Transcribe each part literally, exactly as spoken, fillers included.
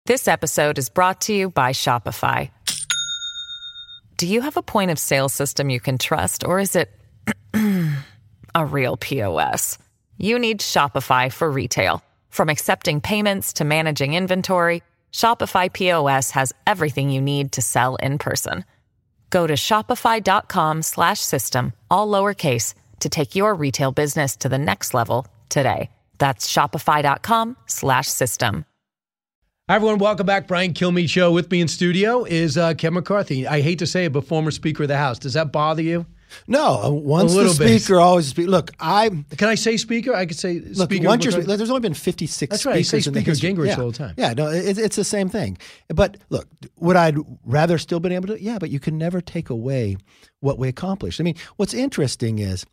This episode is brought to you by Shopify. Do you have a point of sale system you can trust, or is it a real P O S? You need Shopify for retail. From accepting payments to managing inventory, Shopify P O S has everything you need to sell in person. Go to shopify.com slash system, all lowercase, to take your retail business to the next level today. That's shopify.com slash system. Hi, everyone. Welcome back. Brian Kilmeade Show. With me in studio is uh, Kevin McCarthy. I hate to say it, but former Speaker of the House. Does that bother you? No. Uh, once A the little Speaker, bit. always speak. Look, I Can I say Speaker? I could say look. Speaker. Once you're, McCarthy. there's only been fifty-six That's right. I speakers say in the Speaker history. Gingrich yeah. all the time. Yeah, no, it, it's the same thing. But look, would I rather still been able to? Yeah, but you can never take away what we accomplished. I mean, what's interesting is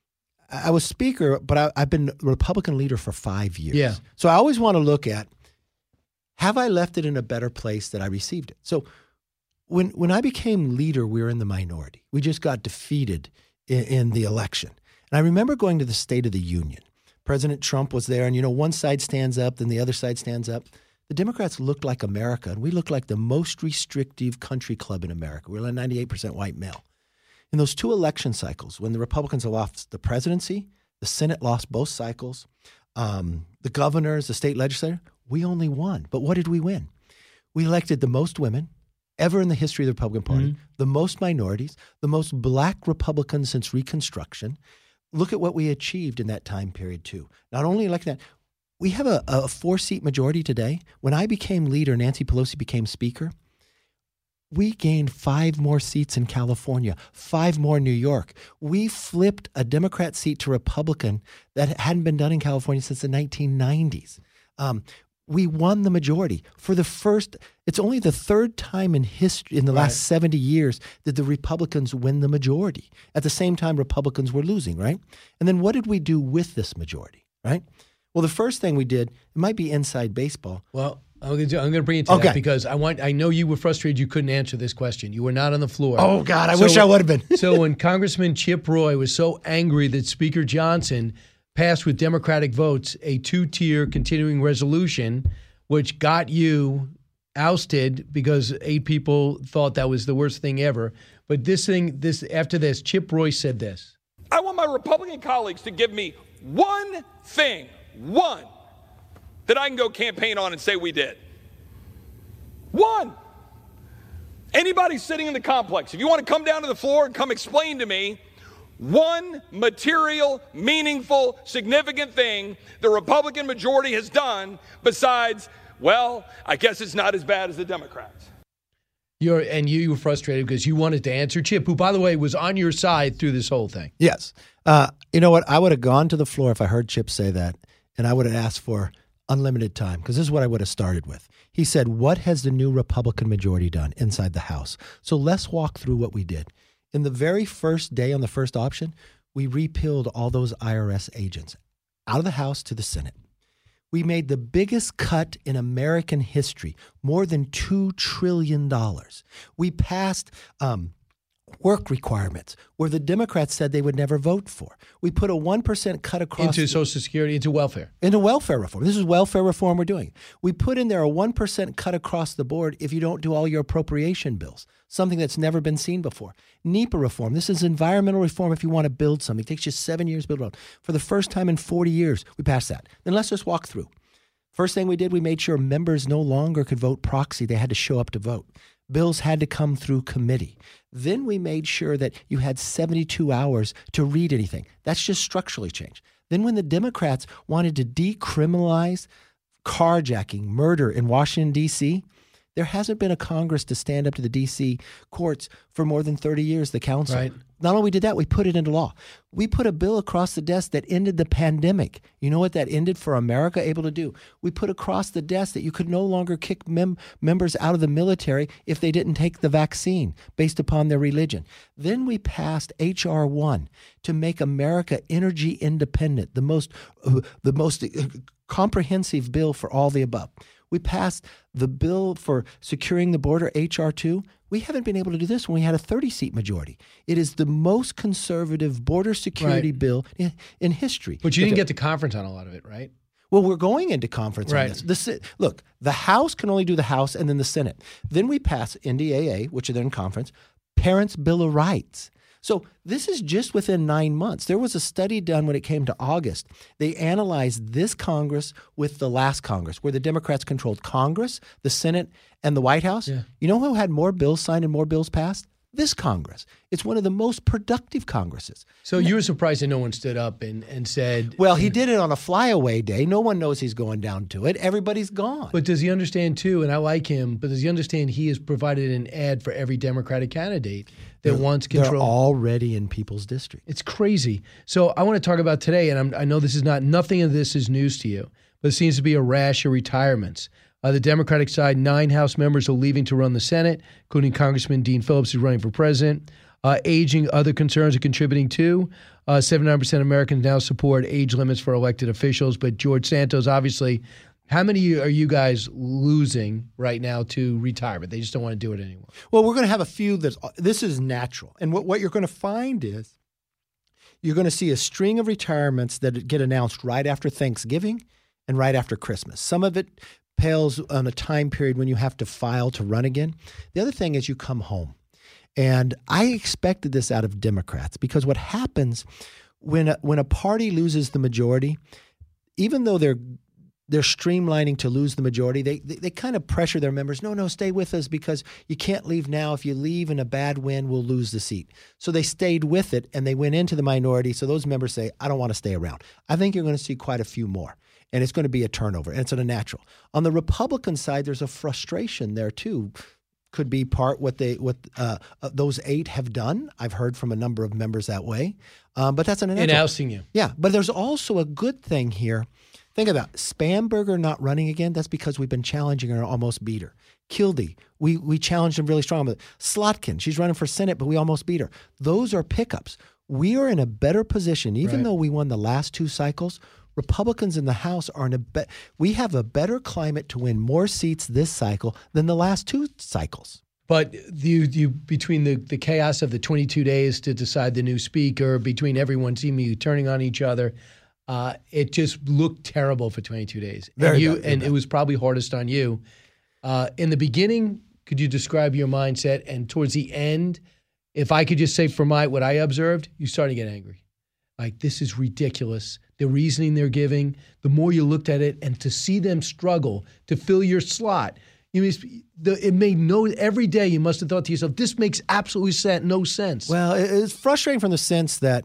I was Speaker, but I, I've been Republican leader for five years. Yeah. So I always want to look at, have I left it in a better place that I received it? So when when I became leader, we were in the minority. We just got defeated in, in the election. And I remember going to the State of the Union. President Trump was there, and, you know, one side stands up, then the other side stands up. The Democrats looked like America, and we looked like the most restrictive country club in America. We were like ninety-eight percent white male. In those two election cycles, when the Republicans lost the presidency, the Senate lost both cycles, um, the governors, the state legislature, we only won. But what did we win? We elected the most women ever in the history of the Republican Party, mm-hmm. the most minorities, the most black Republicans since Reconstruction. Look at what we achieved in that time period, too. Not only like that, we have a, a four-seat majority today. When I became leader, Nancy Pelosi became Speaker, we gained five more seats in California, five more in New York. We flipped a Democrat seat to Republican that hadn't been done in California since the nineteen nineties. Um, we won the majority for the first. It's only the third time in history in the last right. seventy years that the Republicans win the majority. At the same time, Republicans were losing, right? And then what did we do with this majority, right? Well, the first thing we did, it might be inside baseball. Well, I'm going to, I'm going to bring it to okay. that because I want. I know you were frustrated you couldn't answer this question. You were not on the floor. Oh, God, I so, wish I would have been. So when Congressman Chip Roy was so angry that Speaker Johnson passed with Democratic votes a two-tier continuing resolution, which got you ousted because eight people thought that was the worst thing ever. But this thing, this after this, Chip Roy said this. I want my Republican colleagues to give me one thing, one, that I can go campaign on and say we did. One. Anybody sitting in the complex, if you want to come down to the floor and come explain to me one material, meaningful, significant thing the Republican majority has done besides, well, I guess it's not as bad as the Democrats. You're and you, you were frustrated because you wanted to answer Chip, who, by the way, was on your side through this whole thing. Yes. Uh, you know what? I would have gone to the floor if I heard Chip say that, and I would have asked for unlimited time, because this is what I would have started with. He said, what has the new Republican majority done inside the House? So let's walk through what we did. In the very first day on the first option, we repealed all those I R S agents out of the House to the Senate. We made the biggest cut in American history, more than two trillion dollars. We passed um, work requirements where the Democrats said they would never vote for. We put a one percent cut across into Social Security, into welfare. Into welfare reform. This is welfare reform we're doing. We put in there a one percent cut across the board if you don't do all your appropriation bills, something that's never been seen before. NEPA reform. This is environmental reform if you want to build something. It takes you seven years to build a road. For the first time in forty years, we passed that. Then let's just walk through. First thing we did, we made sure members no longer could vote proxy. They had to show up to vote. Bills had to come through committee. Then we made sure that you had seventy-two hours to read anything. That's just structurally changed. Then when the Democrats wanted to decriminalize carjacking, murder in Washington, D C, there hasn't been a Congress to stand up to the D C courts for more than thirty years, the council. Right. Not only did that, we put it into law. We put a bill across the desk that ended the pandemic. You know what that ended for America able to do? We put across the desk that you could no longer kick mem- members out of the military if they didn't take the vaccine based upon their religion. Then we passed H R one to make America energy independent, the most, uh, the most uh, comprehensive bill for all the above. We passed the bill for securing the border, H R two. We haven't been able to do this when we had a thirty-seat majority. It is the most conservative border security right. bill in, in history. But you didn't get to conference on a lot of it, right? Well, we're going into conference Right. on this. The, Se- look, the House can only do the House and then the Senate. Then we pass N D A A, which are then conference, Parents' Bill of Rights. So this is just within nine months. There was a study done when it came to August. They analyzed this Congress with the last Congress, where the Democrats controlled Congress, the Senate, and the White House. Yeah. You know who had more bills signed and more bills passed? This Congress. It's one of the most productive Congresses. So you were surprised that no one stood up and, and said, Well, he did it on a flyaway day. No one knows he's going down to it. Everybody's gone. but does he understand too, and I like him, but does he understand he has provided an ad for every Democratic candidate that They're- wants They're control? already in people's district. It's crazy. So I want to talk about today, and I'm, I know this is not, nothing of this is news to you, but it seems to be a rash of retirements. Uh, the Democratic side, nine House members are leaving to run the Senate, including Congressman Dean Phillips, who's running for president. Uh, aging, other concerns are contributing too. Uh, seventy-nine percent of Americans now support age limits for elected officials, but George Santos, obviously, how many are you guys losing right now to retirement? They just don't want to do it anymore. Well, we're going to have a few that this is natural. And what, what you're going to find is you're going to see a string of retirements that get announced right after Thanksgiving and right after Christmas. Some of it pales on a time period when you have to file to run again. The other thing is you come home. And I expected this out of Democrats because what happens when a, when a party loses the majority, even though they're they're streamlining to lose the majority, they, they they kind of pressure their members, no, no, stay with us because you can't leave now. If you leave in a bad win, we'll lose the seat. So they stayed with it and they went into the minority. So those members say, I don't want to stay around. I think you're going to see quite a few more. And it's going to be a turnover, and it's a natural. On the Republican side, there's a frustration there too. Could be part what they what uh, uh, those eight have done. I've heard from a number of members that way, um, but that's an In ousting you. Yeah, but there's also a good thing here. Think about Spamberger not running again. That's because we've been challenging her and almost beat her. Kildee, we we challenged him really strong. But Slotkin, she's running for Senate, but we almost beat her. Those are pickups. We are in a better position, even Right. though we won the last two cycles. Republicans in the House are in a be- we have a better climate to win more seats this cycle than the last two cycles. But you, you between the, the chaos of the twenty-two days to decide the new speaker, between everyone seemingly turning on each other, uh, it just looked terrible for twenty-two days. Very and you, bad, and very it was probably hardest on you. Uh, in the beginning, could you describe your mindset? And towards the end, if I could just say from my what I observed, you started to get angry. Like, this is ridiculous. The reasoning they're giving, the more you looked at it, and to see them struggle to fill your slot, you mean, the, it made no, every day you must have thought to yourself, this makes absolutely sen- no sense. Well, it- it's frustrating from the sense that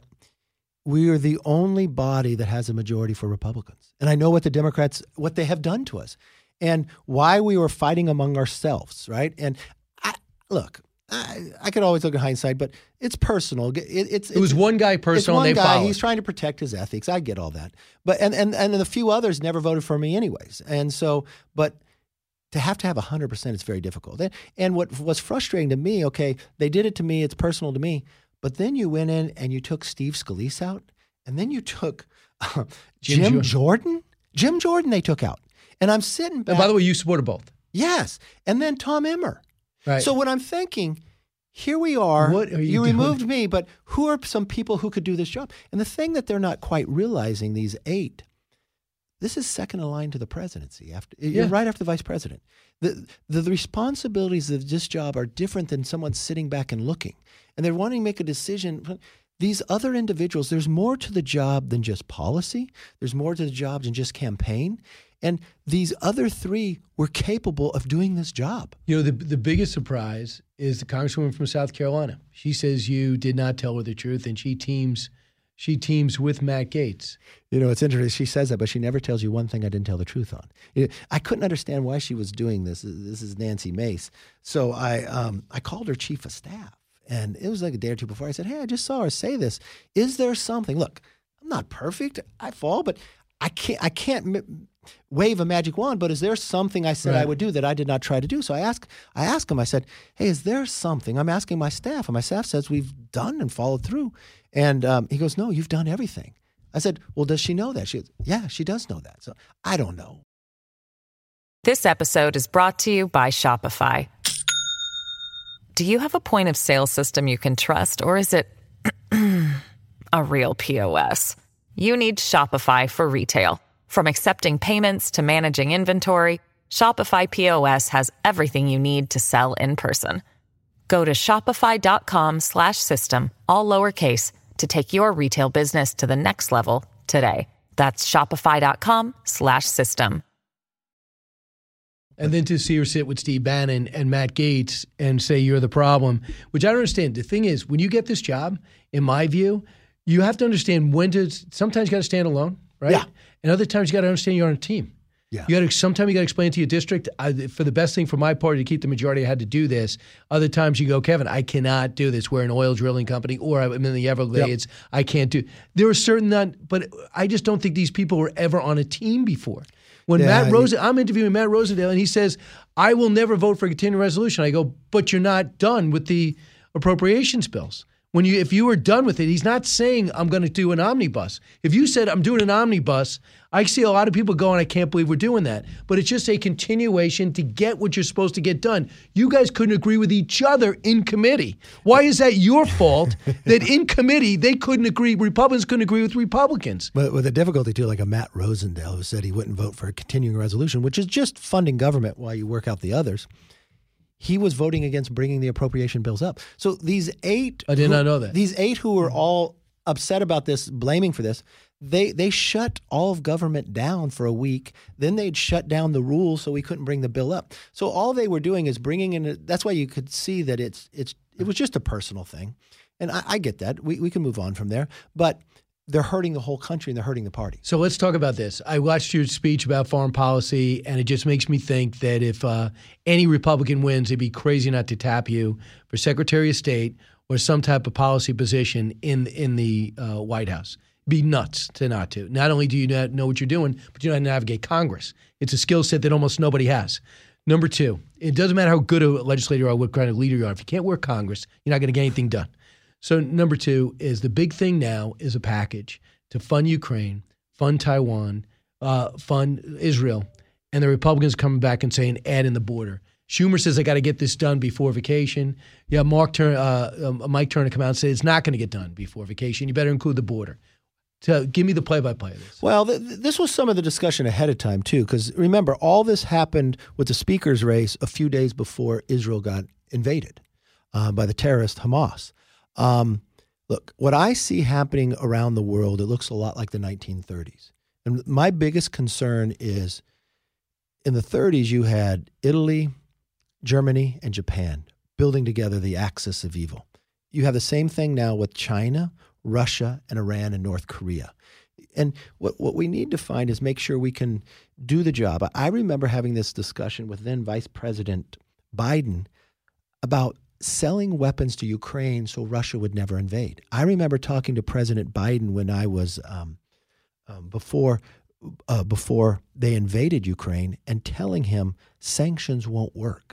we are the only body that has a majority for Republicans. And I know what the Democrats, what they have done to us and why we were fighting among ourselves, right? And I, look, I, I could always look at hindsight, but it's personal. It, it's, it was it's, one guy it's personal, one and they guy. followed. He's trying to protect his ethics. I get all that. But and, and, and the few others never voted for me anyways. And so, but to have to have one hundred percent is very difficult. And what was frustrating to me, okay, they did it to me. It's personal to me. But then you went in and you took Steve Scalise out. And then you took uh, Jim Jim, Jordan. Jordan. Jim Jordan they took out. And I'm sitting back. And by the way, you supported both. Yes. And then Tom Emmer. Right. So what I'm thinking, here we are. What are you you doing? removed me, but who are some people who could do this job? And the thing that they're not quite realizing, these eight, this is second in line to the presidency. After Yeah. You're right after the vice president. The, the the responsibilities of this job are different than someone sitting back and looking. And they're wanting to make a decision. These other individuals, there's more to the job than just policy. There's more to the job than just campaign. And these other three were capable of doing this job. You know, the the biggest surprise is the Congresswoman from South Carolina. She says you did not tell her the truth, and she teams she teams with Matt Gaetz. You know, it's interesting. She says that, but she never tells you one thing I didn't tell the truth on. I couldn't understand why she was doing this. This is Nancy Mace. So I um, I called her chief of staff, and it was like a day or two before. I said, hey, I just saw her say this. Is there something? Look, I'm not perfect. I fall, but I can't I can't m- wave a magic wand. But is there something I said Right. I would do that I did not try to do? So I asked I asked him, I said, hey, is there something? I'm asking my staff, and my staff says we've done and followed through. And um, he goes, no, you've done everything. I said, well, does she know that? She goes, yeah, she does know that. So I don't know. This episode is brought to you by Shopify. Do you have a point of sale system you can trust, or is it a real P O S? You need Shopify for retail. From accepting payments to managing inventory, Shopify P O S has everything you need to sell in person. Go to shopify.com slash system, all lowercase, to take your retail business to the next level today. That's shopify.com slash system. And then to see her sit with Steve Bannon and Matt Gaetz and say you're the problem, which I don't understand. The thing is, when you get this job, in my view, you have to understand when to, sometimes you got to stand alone, right? Yeah. And other times you got to understand you're on a team. Yeah. You got to, sometimes you got to explain to your district, I, for the best thing for my party to keep the majority, I had to do this. Other times you go, Kevin, I cannot do this. We're an oil drilling company, or I'm in the Everglades. Yep. I can't do. There are certain that, but I just don't think these people were ever on a team before. When yeah, Matt Rosen, I'm interviewing Matt Rosendale, and he says, I will never vote for a continuing resolution. I go, but you're not done with the appropriations bills. When you, if you were done with it, he's not saying I'm going to do an omnibus. If you said I'm doing an omnibus, I see a lot of people going, I can't believe we're doing that. But it's just a continuation to get what you're supposed to get done. You guys couldn't agree with each other in committee. Why is that your fault that in committee they couldn't agree, Republicans couldn't agree with Republicans? But with the difficulty, too, like a Matt Rosendale who said he wouldn't vote for a continuing resolution, which is just funding government while you work out the others. He was voting against bringing the appropriation bills up. So these eight, I did who, not know that. These eight who were all upset about this, blaming for this, they they shut all of government down for a week. Then they'd shut down the rules so we couldn't bring the bill up. So all they were doing is bringing in. A, that's why you could see that it's it's it was just a personal thing, and I, I get that. We we can move on from there, but they're hurting the whole country and they're hurting the party. So let's talk about this. I watched your speech about foreign policy, and it just makes me think that if uh, any Republican wins, it'd be crazy not to tap you for Secretary of State or some type of policy position in in the uh, White House. It'd be nuts to not to. Not only do you not know what you're doing, but you know how to navigate Congress. It's a skill set that almost nobody has. Number two, it doesn't matter how good a legislator you are, what kind of leader you are. If you can't work Congress, you're not going to get anything done. So number two is the big thing now is a package to fund Ukraine, fund Taiwan, uh, fund Israel, and the Republicans coming back and saying add in the border. Schumer says I got to get this done before vacation. Yeah, Mark Turner, uh, um, Mike Turner come out and say it's not going to get done before vacation. You better include the border. So give me the play-by-play of this. Well, th- this was some of the discussion ahead of time too, because remember all this happened with the speaker's race a few days before Israel got invaded uh, by the terrorist Hamas. Um, look, what I see happening around the world, it looks a lot like the nineteen thirties. And my biggest concern is in the thirties, you had Italy, Germany, and Japan building together the axis of evil. You have the same thing now with China, Russia, and Iran and North Korea. And what, what we need to find is make sure we can do the job. I remember having this discussion with then Vice President Biden about selling weapons to Ukraine so Russia would never invade. I remember talking to President Biden when I was um, um, before uh, before they invaded Ukraine and telling him sanctions won't work.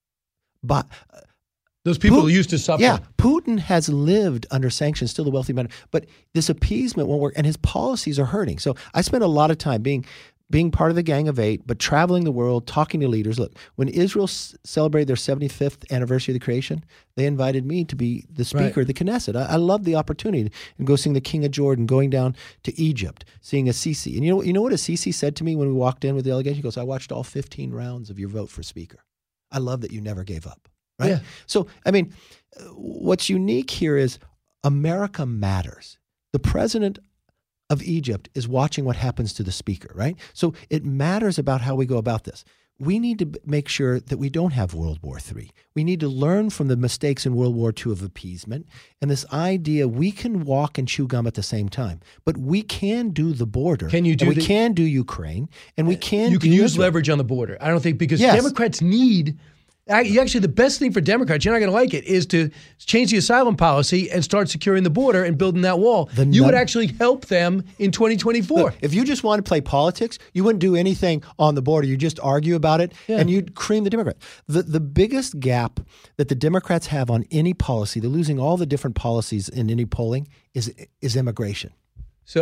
But uh, those people Putin, used to suffer. Yeah, Putin has lived under sanctions, still a wealthy man, but this appeasement won't work, and his policies are hurting. So I spent a lot of time being being part of the Gang of Eight, but traveling the world, talking to leaders. Look, when Israel s- celebrated their seventy-fifth anniversary of the creation, they invited me to be the speaker right. of the Knesset. I, I love the opportunity and go seeing the King of Jordan, going down to Egypt, seeing Assisi. And you know, you know what Assisi said to me when we walked in with the delegation? He goes, I watched all fifteen rounds of your vote for speaker. I love that you never gave up. Right? Yeah. So, I mean, what's unique here is America matters. The president of Egypt is watching what happens to the speaker, right? So it matters about how we go about this. We need to make sure that we don't have World War Three. We need to learn from the mistakes in World War Two of appeasement and this idea we can walk and chew gum at the same time. But we can do the border. Can you do and we the, can do Ukraine, and we can You do can use Israel. leverage on the border. I don't think because Yes. Democrats need – actually, the best thing for Democrats, you're not going to like it, is to change the asylum policy and start securing the border and building that wall. The you num- would actually help them in twenty twenty-four. Look, if you just want to play politics, you wouldn't do anything on the border. You just argue about it, Yeah. and you'd cream the Democrats. The the biggest gap that the Democrats have on any policy, they're losing all the different policies in any polling, is is immigration. So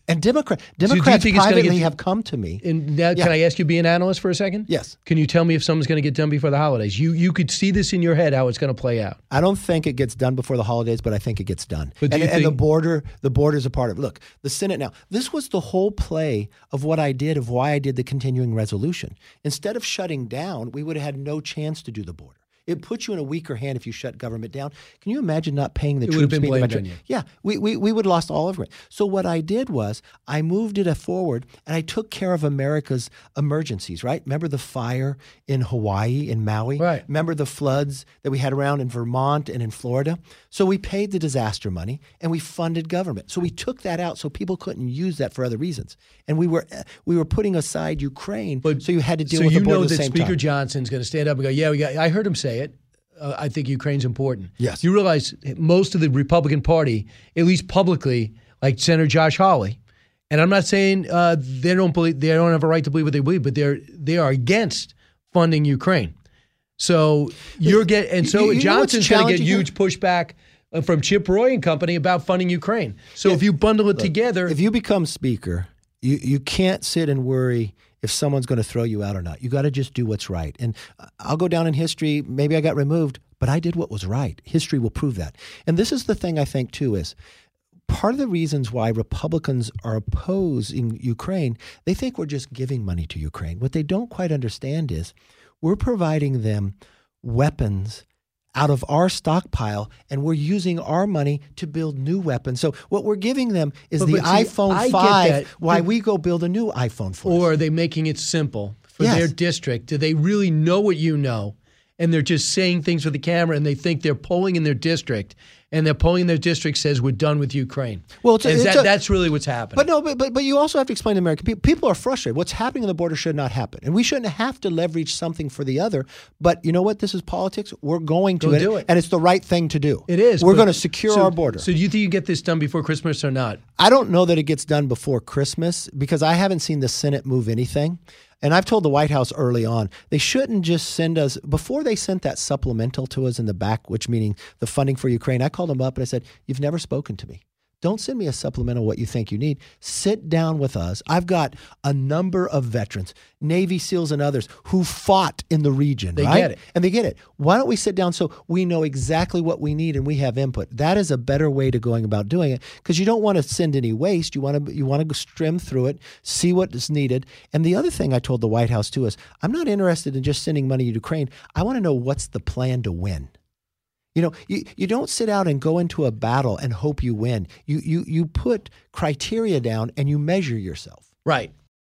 And Democrat, do you Democrats think it's gonna privately get- have come to me. And now, Yeah. can I ask you to be an analyst for a second? Yes. Can you tell me if something's going to get done before the holidays? You you could see this in your head how it's going to play out. I don't think it gets done before the holidays, but I think it gets done. But do and, you and the think- border, the border is a part of it. Look, the Senate now. This was the whole play of what I did, of why I did the continuing resolution. Instead of shutting down, we would have had no chance to do the border. It puts you in a weaker hand if you shut government down. Can you imagine not paying the It troops? would have been paying the blamed metro- on you. Yeah, we, we, we would have lost all of it. So what I did was I moved it forward and I took care of America's emergencies, right? Remember the fire in Hawaii, in Maui? Right. Remember the floods that we had around in Vermont and in Florida? So we paid the disaster money and we funded government. So we took that out so people couldn't use that for other reasons. And we were we were putting aside Ukraine, But so you had to deal so with you the border know at the that same Speaker time. Johnson's going to stand up and go, yeah, we got. I heard him say it. Uh, I think Ukraine's important. Yes. You realize most of the Republican Party, at least publicly, like Senator Josh Hawley, and I'm not saying uh, they don't believe they don't have a right to believe what they believe, but they're they are against funding Ukraine. So you're get and so You- you know what's Johnson's going to get challenging here? huge pushback uh, from Chip Roy and company about funding Ukraine. So if you bundle it together, If you become speaker, you, you can't sit and worry if someone's going to throw you out or not. You got to just do what's right. And I'll go down in history. Maybe I got removed, but I did what was right. History will prove that. And this is the thing I think too is part of the reasons why Republicans are opposing Ukraine, they think we're just giving money to Ukraine. What they don't quite understand is we're providing them weapons out of our stockpile, and we're using our money to build new weapons. So what we're giving them is But- the but see, iPhone I get five, that. why But- we go build a new iPhone for or us. are they making it simple for Yes. their district? Do they really know what you know? And they're just saying things for the camera, and they think they're polling in their district, and their polling in their district says we're done with Ukraine. Well, it's a- Is it's that, a- that's really what's happening. But no, but, but but you also have to explain to American people. People are frustrated. What's happening on the border should not happen, and we shouldn't have to leverage something for the other. But you know what? This is politics. We're going to Go it, do it. and it's the right thing to do. It is. We're but- going to secure so- our border. So do you think you get this done before Christmas or not? I don't know that it gets done before Christmas because I haven't seen the Senate move anything. And I've told the White House early on, they shouldn't just send us, before they sent that supplemental to us in the back, which meaning the funding for Ukraine, I called them up and I said, you've never spoken to me. Don't send me a supplemental what you think you need. Sit down with us. I've got a number of veterans, Navy SEALs and others who fought in the region. They right? get it. And they get it. Why don't we sit down so we know exactly what we need and we have input? That is a better way to going about doing it because you don't want to send any waste. You want to you want to strim through it, see what is needed. And the other thing I told the White House too is I'm not interested in just sending money to Ukraine. I want to know what's the plan to win. You know, you, you don't sit out and go into a battle and hope you win. You you you put criteria down and you measure yourself. Right.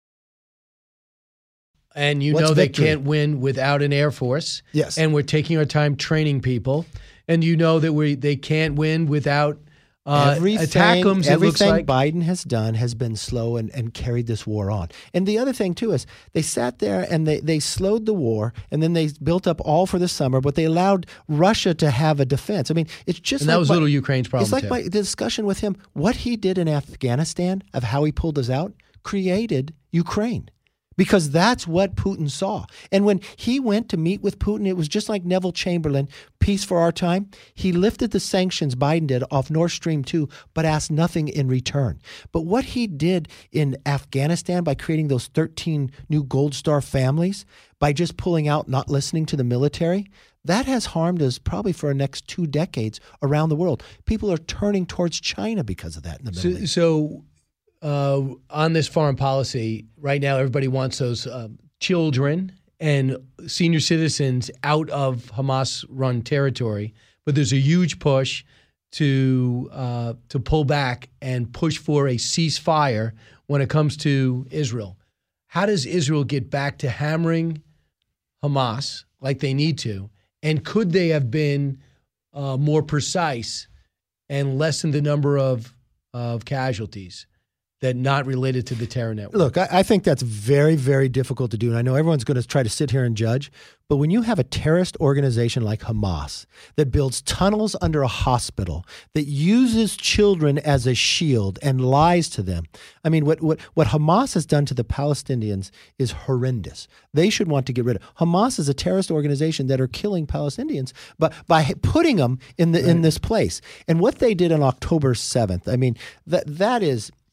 And you What's know they victory? can't win without an Air Force. Yes. And we're taking our time training people. And you know that we they can't win without uh, everything, attack them. It looks everything like. Biden has done has been slow and, and carried this war on. And the other thing, too, is they sat there and they, they slowed the war and then they built up all for the summer, but they allowed Russia to have a defense. I mean, it's just And like that was my- little Ukraine's problem, It's like too. my the discussion with him. What he did in Afghanistan of how he pulled us out created Ukraine. Because that's what Putin saw. And when he went to meet with Putin, it was just like Neville Chamberlain, peace for our time. He lifted the sanctions, Biden did, off Nord Stream two, but asked nothing in return. But what he did in Afghanistan by creating those thirteen new Gold Star families, by just pulling out, not listening to the military, that has harmed us probably for the next two decades around the world. People are turning towards China because of that in the Middle So, East. so uh, on this foreign policy, right now everybody wants those um, children and senior citizens out of Hamas-run territory, but there's a huge push to uh, to pull back and push for a ceasefire when it comes to Israel. How does Israel get back to hammering Hamas like they need to? And could they have been uh, more precise and lessen the number of of casualties that not related to the terror network? Look, I, I think that's very, very difficult to do. And I know everyone's going to try to sit here and judge. But when you have a terrorist organization like Hamas that builds tunnels under a hospital, that uses children as a shield and lies to them, I mean, what, what, what Hamas has done to the Palestinians is horrendous. They should want to get rid of. Hamas is a terrorist organization that are killing Palestinians but by putting them in the in this place. And what they did on October seventh, I mean, that that is...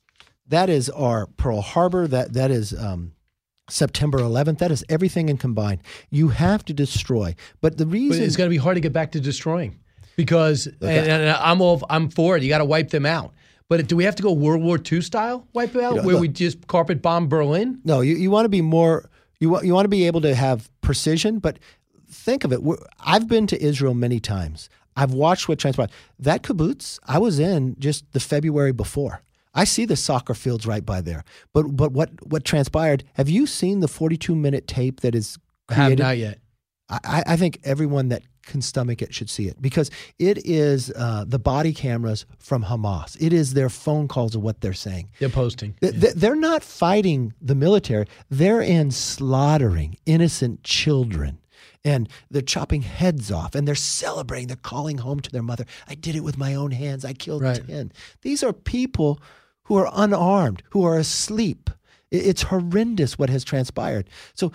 that is our Pearl Harbor. That that is um, September eleventh. That is everything in combined. You have to destroy. But the reason But it's going to be hard to get back to destroying because Okay. and, and I'm all I'm for it. You got to wipe them out. But do we have to go World War Two style wipe them out, You know, where look- we just carpet bomb Berlin? No, you, you want to be more, you want, you want to be able to have precision, but think of it. We're, I've been to Israel many times. I've watched what transpired. That kibbutz, I was in just the February before. I see the soccer fields right by there. But but what, what transpired, have you seen the forty-two minute tape that is I have created? not yet. I, I think everyone that can stomach it should see it because it is uh, the body cameras from Hamas. It is their phone calls of what they're saying. They're posting. Th- th- They're not fighting the military. They're in slaughtering innocent children. And they're chopping heads off and they're celebrating. They're calling home to their mother. I did it with my own hands. I killed Right. ten. These are people who are unarmed, who are asleep. I- It's horrendous what has transpired. So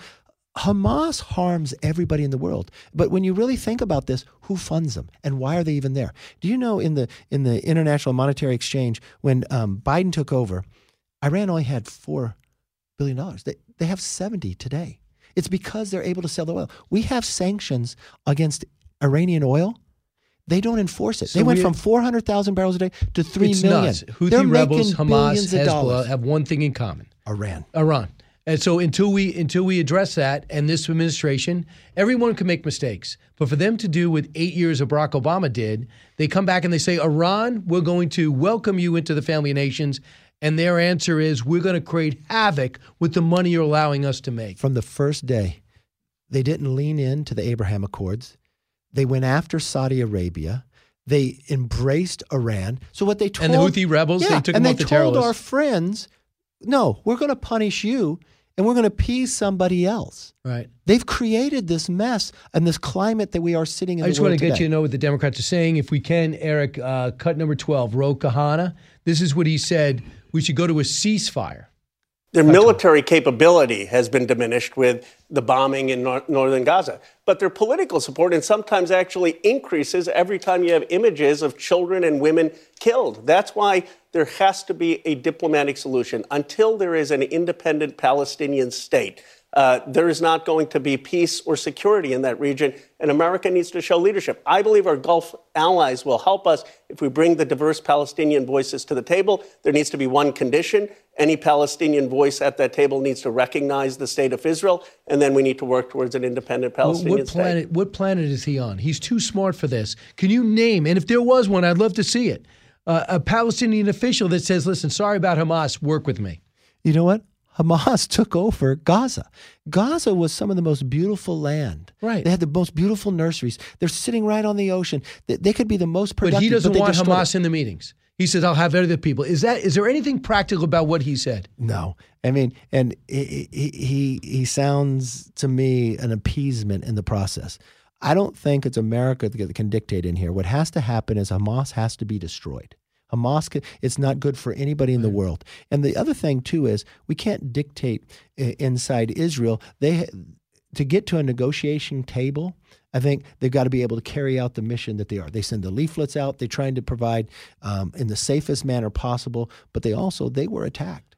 Hamas harms everybody in the world. But when you really think about this, who funds them and why are they even there? Do you know in the in the International Monetary Exchange, when um, Biden took over, Iran only had four billion dollars. They, they have seventy today. It's because they're able to sell the oil. We have sanctions against Iranian oil. They don't enforce it. So they went we- from four hundred thousand barrels a day to three It's million. nuts. Houthi They're rebels, making Hamas, billions of Hezbollah dollars. have one thing in common: Iran. Iran. And so until we until we address that, and this administration, everyone can make mistakes. But for them to do what eight years of Barack Obama did, they come back and they say, Iran, we're going to welcome you into the family of nations. And their answer is, we're going to create havoc with the money you're allowing us to make. From the first day, they didn't lean into the Abraham Accords. They went after Saudi Arabia. They embraced Iran. So what they told And the Houthi rebels, yeah, they took and them they off the told terror our list. friends, no, we're going to punish you, and we're going to appease somebody else. Right. They've created this mess and this climate that we are sitting in I the just want world to get today. you to know what the Democrats are saying. If we can, Eric, uh, cut number twelve, Ro Kahana. This is what he said. We should go to a ceasefire. Their military capability has been diminished with the bombing in nor- northern Gaza. But their political support, and sometimes actually increases every time you have images of children and women killed. That's why there has to be a diplomatic solution. Until there is an independent Palestinian state, uh, there is not going to be peace or security in that region, and America needs to show leadership. I believe our Gulf allies will help us if we bring the diverse Palestinian voices to the table. There needs to be one condition. Any Palestinian voice at that table needs to recognize the state of Israel, and then we need to work towards an independent Palestinian What planet, state. what planet is he on? He's too smart for this. Can you name, and if there was one, I'd love to see it, uh, a Palestinian official that says, listen, sorry about Hamas, work with me. You know what? Hamas took over Gaza. Gaza was some of the most beautiful land. Right. They had the most beautiful nurseries. They're sitting right on the ocean. They, they could be the most productive. But he doesn't they want destroyed Hamas it. in the meetings. He says, I'll have other people. Is that? Is there anything practical about what he said? No, I mean, and he, he he he sounds to me an appeasement in the process. I don't think it's America that can dictate in here. What has to happen is Hamas has to be destroyed. Hamas, can, it's not good for anybody in the world. And the other thing too is we can't dictate uh, inside Israel. They to get to a negotiation table. I think they've got to be able to carry out the mission that they are. They send the leaflets out. They're trying to provide um, in the safest manner possible. But they also they were attacked.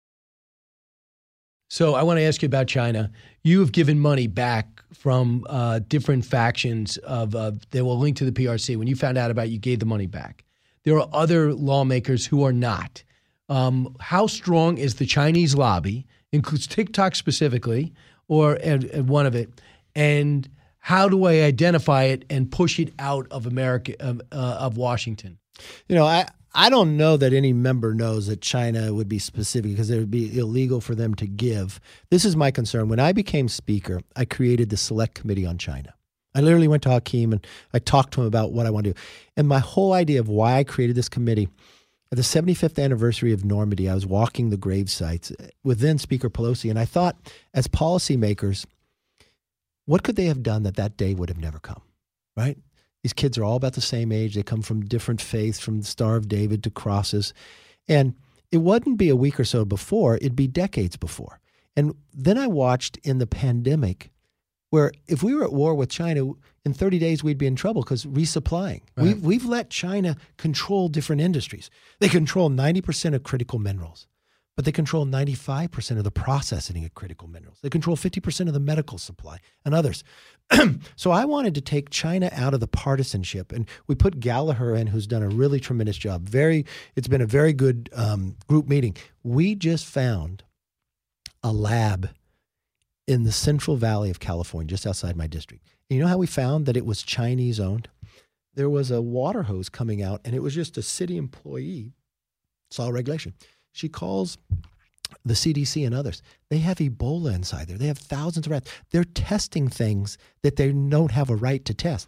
So I want to ask you about China. You have given money back from uh, different factions of uh, they were linked to the P R C. When you found out about it, you gave the money back. There are other lawmakers who are not. Um, how strong is the Chinese lobby, includes TikTok specifically, or and, and one of it, and how do I identify it and push it out of America, of, uh, of Washington? You know, I, I don't know that any member knows that China would be specific because it would be illegal for them to give. This is my concern. When I became speaker, I created the Select Committee on China. I literally went to Hakeem and I talked to him about what I want to do. And my whole idea of why I created this committee, at the seventy-fifth anniversary of Normandy, I was walking the grave sites with then Speaker Pelosi, and I thought, as policymakers, what could they have done that that day would have never come, right? These kids are all about the same age. They come from different faiths, from the Star of David to crosses. And it wouldn't be a week or so before, it'd be decades before. And then I watched in the pandemic where if we were at war with China, in thirty days we'd be in trouble because resupplying. Right. We've, we've let China control different industries. They control ninety percent of critical minerals. but they control ninety-five percent of the processing of critical minerals. They control fifty percent of the medical supply and others. So I wanted to take China out of the partisanship, and we put Gallagher in, who's done a really tremendous job. Very, it's been a very good um, group meeting. We just found a lab in the Central Valley of California, just outside my district. And you know how we found that it was Chinese owned? There was a water hose coming out, and it was just a city employee, saw regulation. She calls the C D C and others. They have Ebola inside there. They have thousands of rats. They're testing things that they don't have a right to test.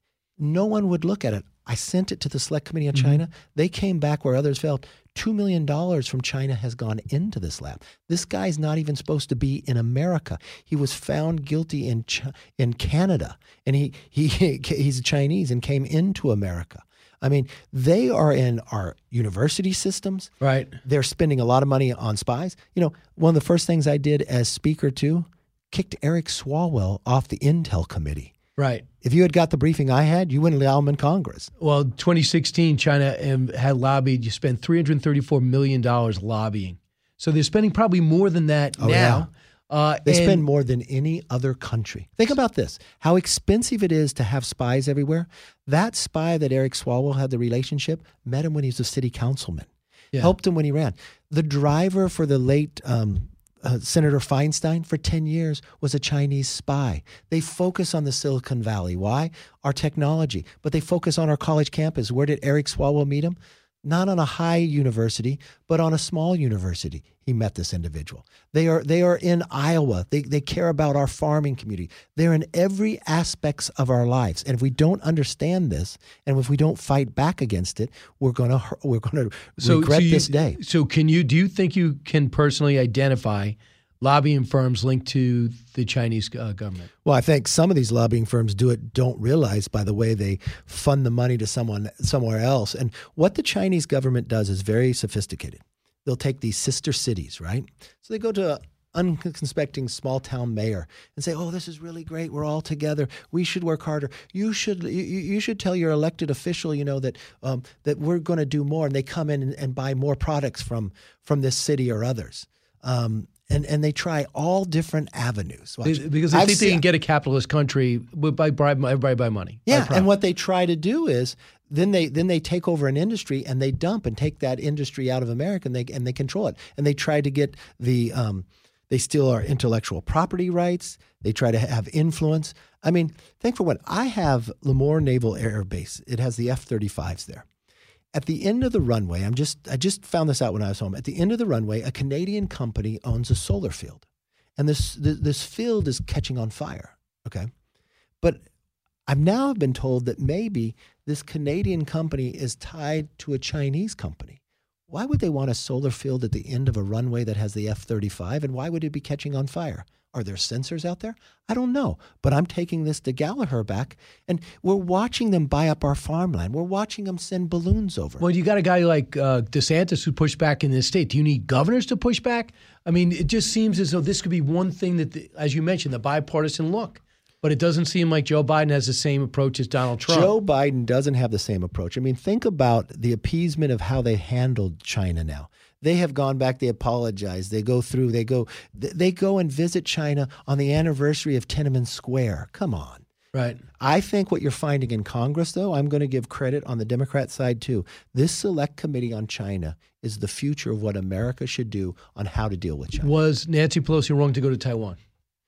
No one would look at it. I sent it to the Select Committee on China. Mm-hmm. They came back where others failed. two million dollars from China has gone into this lab. This guy's not even supposed to be in America. He was found guilty in Ch- in Canada, and he, he he's Chinese and came into America. I mean, they are in our university systems. Right. They're spending a lot of money on spies. You know, one of the first things I did as speaker, too, kicked Eric Swalwell off the Intel Committee. Right. If you had got the briefing I had, you wouldn't allow him in Congress. Well, twenty sixteen, China um, had lobbied. You spent three hundred thirty-four million dollars lobbying. So they're spending probably more than that oh, now. Yeah. Uh, they and, spend more than any other country. Think about this, how expensive it is to have spies everywhere. That spy that Eric Swalwell had the relationship met him when he was a city councilman, yeah. helped him when he ran. The driver for the late um, uh, Senator Feinstein for ten years was a Chinese spy. They focus on the Silicon Valley. Why? Our technology. But they focus on our college campus. Where did Eric Swalwell meet him? Not on a high university, but on a small university. He met this individual. They are they are in Iowa. They they care about our farming community. They're in every aspects of our lives. And if we don't understand this, and if we don't fight back against it, we're gonna we're gonna so, regret so you, this day. So can you do you think you can personally identify lobbying firms linked to the Chinese uh, government? Well, I think some of these lobbying firms do it, don't realize by the way they fund the money to someone somewhere else. And what the Chinese government does is very sophisticated. They'll take these sister cities, right? So they go to an unsuspecting small town mayor and say, "Oh, this is really great. We're all together. We should work harder. You should you, you should tell your elected official, you know, that um, that we're going to do more." And they come in and, and buy more products from from this city or others. Um, And and they try all different avenues. Watch. Because they I've think seen, they can get a capitalist country by bribe everybody by money. Yeah, by and what they try to do is then they then they take over an industry and they dump and take that industry out of America and they and they control it. And they try to get the um, they steal our intellectual property rights. They try to have influence. I mean, think for what I have Lemoore Naval Air Base. It has the F thirty-fives there. At the end of the runway, I'm just I just found this out when I was home. At the end of the runway, a Canadian company owns a solar field, and this this, this field is catching on fire. Okay, but I've now been told that maybe this Canadian company is tied to a Chinese company. Why would they want a solar field at the end of a runway that has the F thirty-five, and why would it be catching on fire? Are there sensors out there? I don't know, but I'm taking this to Gallagher back, and we're watching them buy up our farmland. We're watching them send balloons over. Well, you got a guy like uh, DeSantis who pushed back in this state. Do you need governors to push back? I mean, it just seems as though this could be one thing that, the, as you mentioned, the bipartisan look. But it doesn't seem like Joe Biden has the same approach as Donald Trump. Joe Biden doesn't have the same approach. I mean, think about the appeasement of how they handled China now. They have gone back. They apologize. They go through. They go. They go and visit China on the anniversary of Tiananmen Square. Come on. Right. I think what you're finding in Congress, though, I'm going to give credit on the Democrat side, too. This Select Committee on China is the future of what America should do on how to deal with China. Was Nancy Pelosi wrong to go to Taiwan?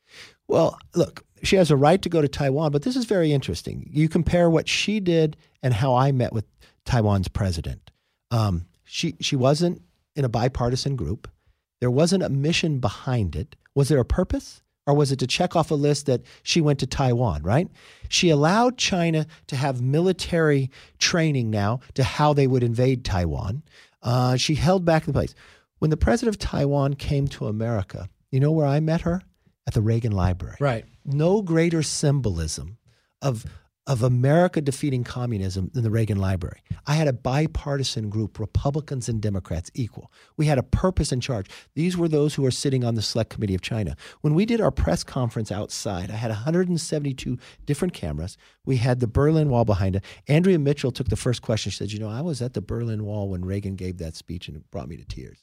Well, look, she has a right to go to Taiwan, but this is very interesting. You compare what she did and how I met with Taiwan's president. Um, she she wasn't in a bipartisan group. There wasn't a mission behind it. Was there a purpose? Or was it to check off a list that she went to Taiwan, right? She allowed China to have military training now to how they would invade Taiwan. Uh, she held back the place. When the president of Taiwan came to America, you know where I met her? At the Reagan Library. Right. No greater symbolism of of America defeating communism than the Reagan Library. I had a bipartisan group, Republicans and Democrats equal. We had a purpose and charge. These were those who were sitting on the Select Committee of China. When we did our press conference outside, I had one hundred seventy-two different cameras. We had the Berlin Wall behind it. Andrea Mitchell took the first question. She said, you know, I was at the Berlin Wall when Reagan gave that speech, and it brought me to tears.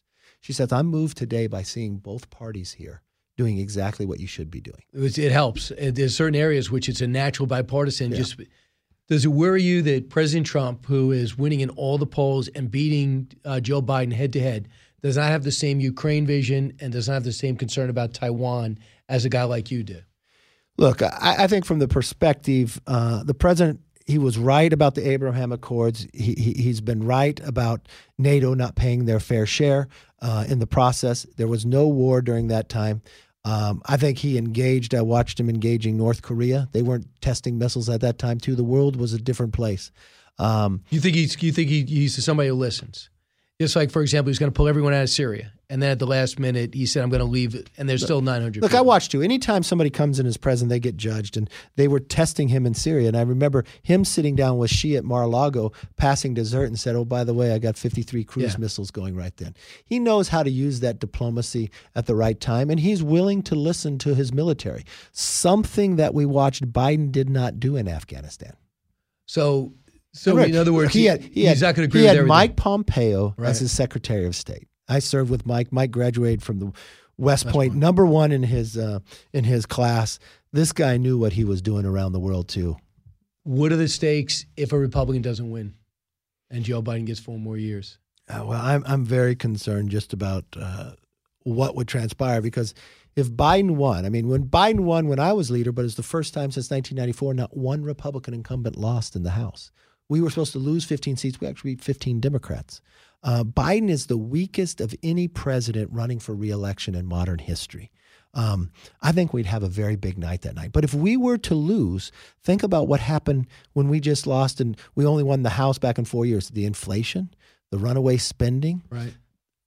She says, I'm moved today by seeing both parties here doing exactly what you should be doing. It, was, it helps. There's certain areas which it's a natural bipartisan. Yeah. Just does it worry you that President Trump, who is winning in all the polls and beating uh, Joe Biden head to head, does not have the same Ukraine vision and does not have the same concern about Taiwan as a guy like you do? Look, I, I think from the perspective, uh, the president, he was right about the Abraham Accords. He, he, he's been right about NATO not paying their fair share uh, in the process. There was no war during that time. Um, I think he engaged, I watched him engaging North Korea. They weren't testing missiles at that time, too. The world was a different place. Um, you think he's you think he, he's somebody who listens? Just like, for example, he's going to pull everyone out of Syria. And then at the last minute, he said, I'm going to leave. And there's still nine hundred Look, people. I watched too. Anytime somebody comes in as president, they get judged. And they were testing him in Syria. And I remember him sitting down with Xi at Mar-a-Lago, passing dessert, and said, oh, by the way, I got fifty-three cruise Yeah. missiles going right then. He knows how to use that diplomacy at the right time. And he's willing to listen to his military. Something that we watched Biden did not do in Afghanistan. So, so Right. in other words, he he, had, he he's had, not going to agree he with had everything. Mike Pompeo Right. as his Secretary of State. I served with Mike. Mike graduated from the West Point, Point, number one in his uh, in his class. This guy knew what he was doing around the world too. What are the stakes if a Republican doesn't win and Joe Biden gets four more years? Uh, well, I'm I'm very concerned just about uh, what would transpire, because if Biden won, I mean, when Biden won when I was leader, but it's the first time since nineteen ninety-four, not one Republican incumbent lost in the House. We were supposed to lose fifteen seats. We actually beat fifteen Democrats. Uh, Biden is the weakest of any president running for re-election in modern history. Um, I think we'd have a very big night that night. But if we were to lose, think about what happened when we just lost and we only won the House back in four years. The inflation, the runaway spending. Right.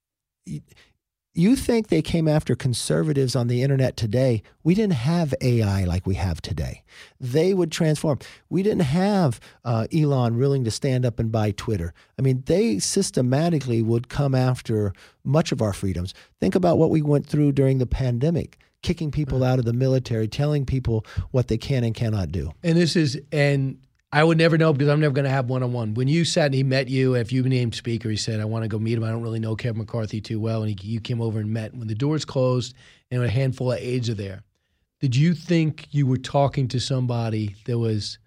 You think they came after conservatives on the internet today? We didn't have A I like we have today. They would transform. We didn't have uh, Elon willing to stand up and buy Twitter. I mean, they systematically would come after much of our freedoms. Think about what we went through during the pandemic, kicking people out of the military, telling people what they can and cannot do. And this is, and I would never know because I'm never going to have one-on-one. When you sat and he met you, if you named speaker, he said, I want to go meet him. I don't really know Kevin McCarthy too well. And he, you came over and met. When the doors closed and a handful of aides are there, did you think you were talking to somebody that was,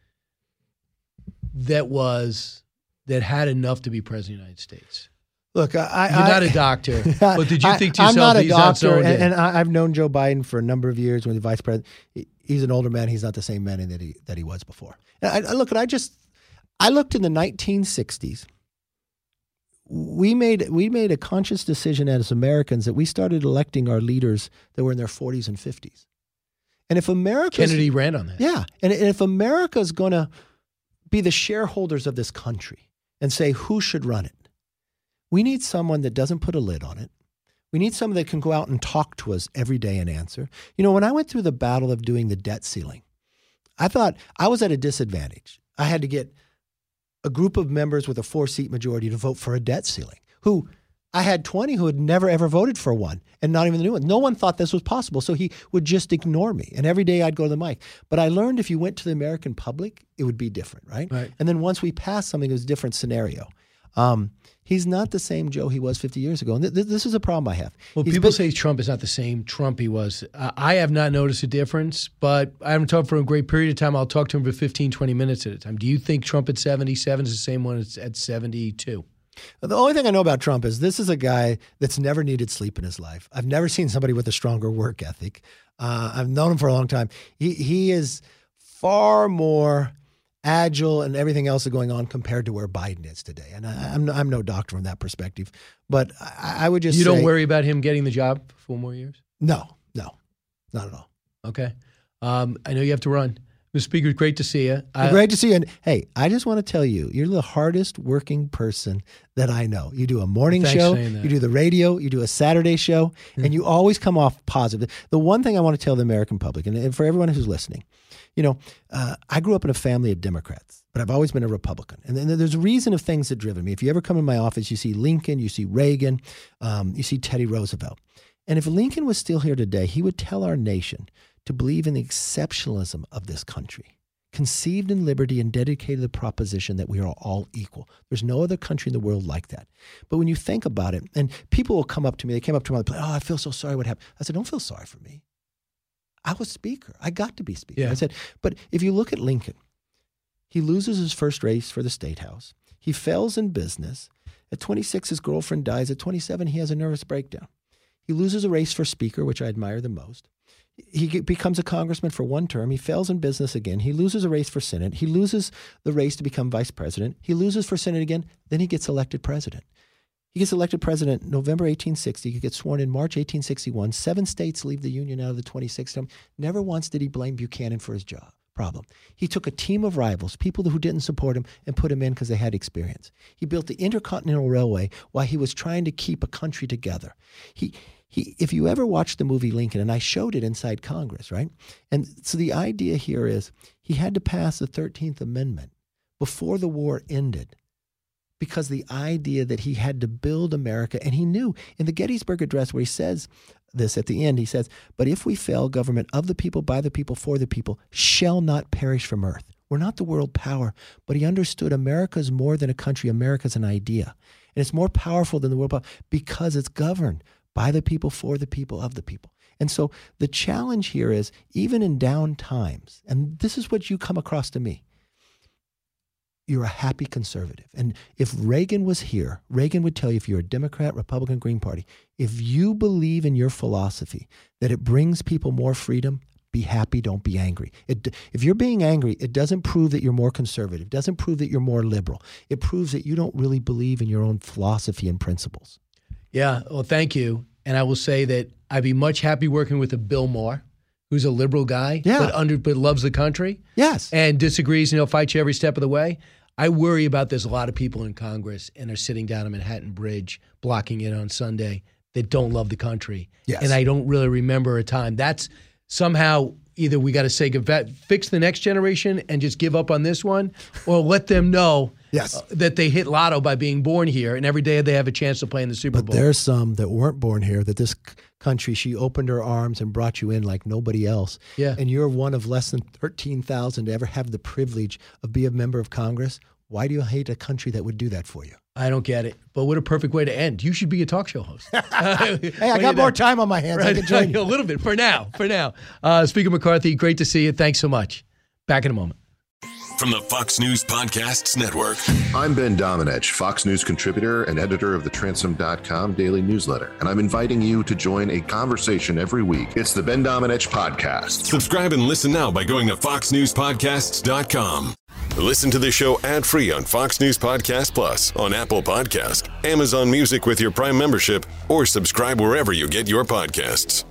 that was, that had enough to be president of the United States? Look, I, You're I, not a doctor, but did you think to I, yourself, I'm not a he's on doctor, someone and, that- and I, I've known Joe Biden for a number of years when he was vice president. He, he's an older man. He's not the same man that he that he was before. And I, I look, and I just, I looked in the nineteen sixties. We made we made a conscious decision as Americans that we started electing our leaders that were in their forties and fifties. And if America, Kennedy ran on that. yeah, and, and if America's going to be the shareholders of this country and say who should run it, we need someone that doesn't put a lid on it. We need someone that can go out and talk to us every day and answer. You know, when I went through the battle of doing the debt ceiling, I thought I was at a disadvantage. I had to get a group of members with a four-seat majority to vote for a debt ceiling, who I had twenty who had never, ever voted for one, and not even the new one. No one thought this was possible, so he would just ignore me. And every day I'd go to the mic. But I learned if you went to the American public, it would be different, right? Right. And then once we passed something, it was a different scenario. Um, he's not the same Joe he was fifty years ago. And th- th- this is a problem I have. Well, He's people been- say Trump is not the same Trump he was. Uh, I have not noticed a difference, but I haven't talked for a great period of time. I'll talk to him for fifteen, twenty minutes at a time. Do you think Trump at seventy-seven is the same one as at seventy-two? The only thing I know about Trump is this is a guy that's never needed sleep in his life. I've never seen somebody with a stronger work ethic. Uh, I've known him for a long time. He he is far more agile and everything else that's going on compared to where Biden is today. And I, I'm no, I'm no doctor from that perspective, but I, I would just You say, don't worry about him getting the job for four more years? No, no, not at all. Okay. Um, I know you have to run. Mister Speaker, great to see you. I, Great to see you. And hey, I just want to tell you, you're the hardest working person that I know. You do a morning Thanks show, for saying that. you do the radio, you do a Saturday show, and you always come off positive. The one thing I want to tell the American public, and for everyone who's listening, you know, uh, I grew up in a family of Democrats, but I've always been a Republican. And then there's a reason of things that driven me. If you ever come in my office, you see Lincoln, you see Reagan, um, you see Teddy Roosevelt. And if Lincoln was still here today, he would tell our nation to believe in the exceptionalism of this country. conceived in liberty and dedicated to the proposition that we are all equal. There's no other country in the world like that. But when you think about it, and people will come up to me, they came up to me, like, oh, I feel so sorry what happened. I said, don't feel sorry for me. I was speaker. I got to be speaker. Yeah. I said, but if you look at Lincoln, he loses his first race for the State House. He fails in business. At twenty-six, his girlfriend dies. At twenty-seven, he has a nervous breakdown. He loses a race for speaker, which I admire the most. He get, becomes a congressman for one term. He fails in business again. He loses a race for Senate. He loses the race to become vice president. He loses for Senate again. Then he gets elected president. He gets elected president November eighteen sixty. He gets sworn in March eighteen sixty-one. Seven states leave the Union out of the twenty-sixth term. Never once did he blame Buchanan for his job problem. He took a team of rivals, people who didn't support him, and put him in because they had experience. He built the Intercontinental Railway while he was trying to keep a country together. He, he, if you ever watched the movie Lincoln, and I showed it inside Congress, right? And so the idea here is he had to pass the thirteenth Amendment before the war ended, because the idea that he had to build America, and he knew in the Gettysburg Address where he says this at the end, he says, but if we fail, government of the people, by the people, for the people, shall not perish from earth. We're not the world power, but he understood America is more than a country. America is an idea. And it's more powerful than the world power because it's governed by the people, for the people, of the people. And so the challenge here is, even in down times, and this is what you come across to me, you're a happy conservative. And if Reagan was here, Reagan would tell you, if you're a Democrat, Republican, Green Party, if you believe in your philosophy that it brings people more freedom, be happy, don't be angry. It, if you're being angry, it doesn't prove that you're more conservative. It doesn't prove that you're more liberal. It proves that you don't really believe in your own philosophy and principles. Yeah, well, thank you. And I will say that I'd be much happy working with a Bill Maher, who's a liberal guy, yeah. but under but loves the country. Yes. And disagrees, you know, fights you every step of the way. I worry about there's a lot of people in Congress and are sitting down at Manhattan Bridge, blocking it on Sunday, that don't love the country. Yes. And I don't really remember a time. That's somehow either we got to say, fix the next generation and just give up on this one, or let them know yes. uh, that they hit lotto by being born here, and every day they have a chance to play in the Super but Bowl. But there's some that weren't born here, that this country, she opened her arms and brought you in like nobody else. Yeah. And you're one of less than thirteen thousand to ever have the privilege of being a member of Congress. Why do you hate a country that would do that for you? I don't get it. But what a perfect way to end. You should be a talk show host. Hey, I got more time on my hands. Right. I can join you. A little bit for now. For now. Uh, Speaker McCarthy, great to see you. Thanks so much. Back in a moment. From the Fox News Podcasts Network. I'm Ben Domenech, Fox News contributor and editor of the Transom dot com daily newsletter, and I'm inviting you to join a conversation every week. It's the Ben Domenech Podcast. Subscribe and listen now by going to fox news podcasts dot com. Listen to the show ad-free on Fox News Podcast Plus, on Apple Podcast, Amazon Music with your Prime membership, or subscribe wherever you get your podcasts.